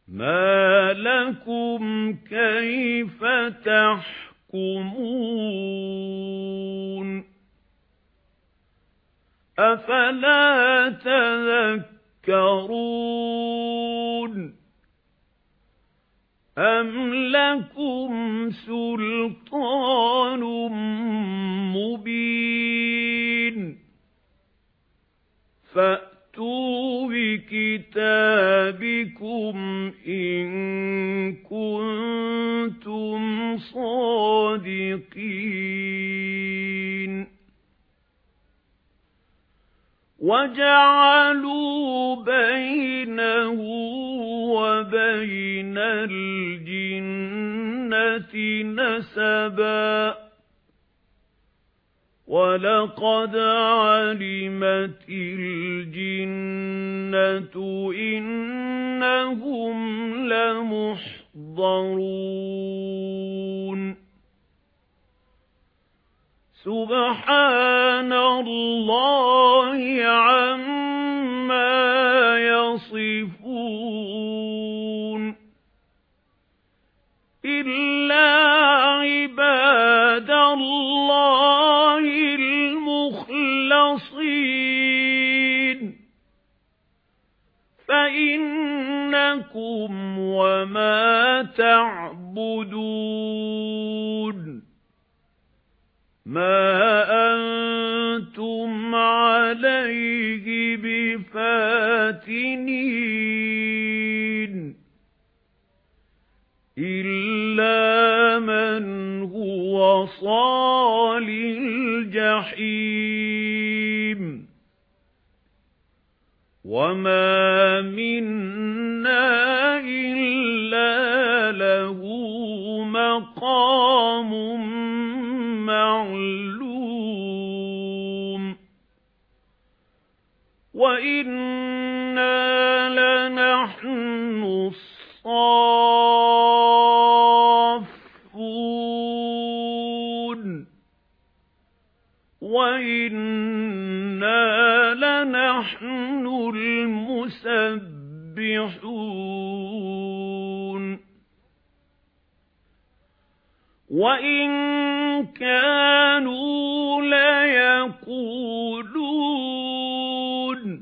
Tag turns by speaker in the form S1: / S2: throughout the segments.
S1: مَا لَكُمْ كَيْفَ تَحْكُمُونَ أَفَلَا تَذَكَّرُونَ أَمْ لَكُمْ سُلْطَانٌ مُبِينٌ فَأْتُوا بِكِتَابِكُمْ إِن كُنتُمْ صَادِقِينَ وَجَعَلُوا بَيْنَهُ وَبَيْنَ الْجِنَّةِ نَسَبًا وَلَقَدْ عَلِمَتِ الْجِنَّةُ إِنَّهُمْ لَمُحْضَرُونَ سُبْحَانَ اللَّهِ عَمَّا يَصِفُونَ إِلَّا عِبَادَ اللَّهِ الْمُخْلَصِينَ فَإِنَّكُمْ وَمَا تَعْبُدُونَ مَا أَنْتُمْ عَلَيْهِ بِفَاتِنِينَ إِلَّا مَنْ هُوَ صَالِ الْجَحِيمِ وَمَا مِنَّا إِلَّا لَهُ مَقَامٌ مَّعْلُومٌ وَإِنَّا لَنَحْنُ الصَّافُّونَ وَإِنَّا لَنَحْنُ الْمُسَبِّحُونَ وَإِن كَانُوا لَيَقُولُونَ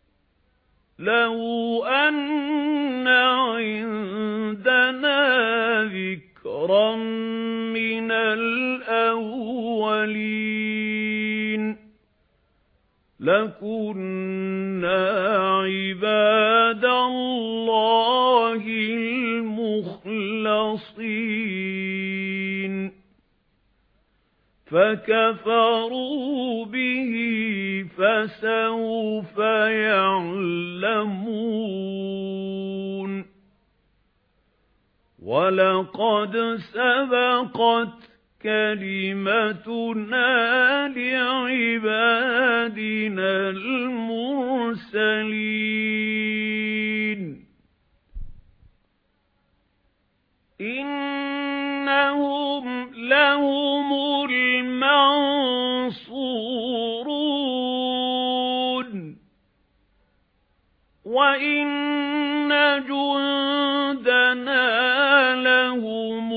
S1: لَوْ أَنَّ عِندَنَا ذِكْرًا مِنَ الْأَوَّلِينَ لَكُنَّا عِبَادَ اللَّهِ الْمُخْلَصِينَ فَكَفَرُوا بِهِ فَسَوْفَ يَعْلَمُونَ وَلَقَدْ سَبَقَتْ كَلِمَتُنَا لِعِبَادِنَا الْمُرْسَلِينَ إِنَّهُمْ لَهُمُ الْمَنصُورُونَ وَإِنَّ جُندَنَا لَهُمُ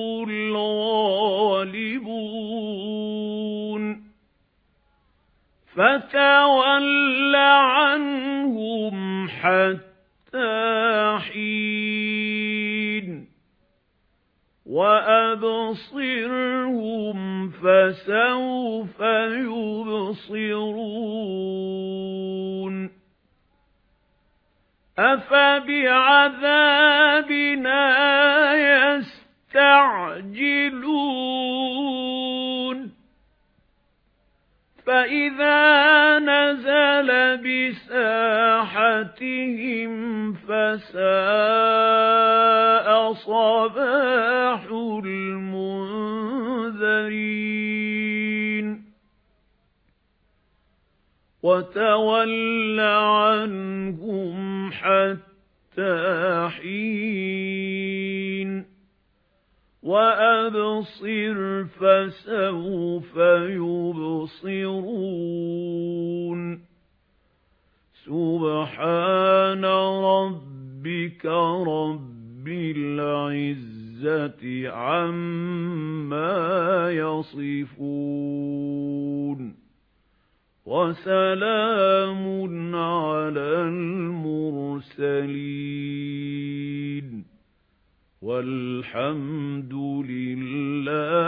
S1: الْغَالِبُونَ فَتَوَلَّ عَنْهُمْ حَتَّىٰ حِينٍ وَأَبْصِرْهُمْ فَسَوْفَ يُبْصِرُونَ أَفَبِعَذَابِنَا يَسْتَعْجِلُونَ فَإِذَا نَزَلَ بِسَاحَتِهِمْ فَسَاءَ صَبَاحُ الْمُنذَرِينَ وَتَوَلَّ عَنْهُمْ حَتَّىٰ حِينٍ وَأَبْصِرْ فَسَوْفَ يُبْصِرُونَ سُبْحَانَ رَبِّكَ رَبِّ العزة عما يصفون وسلام على المرسلين والحمد لله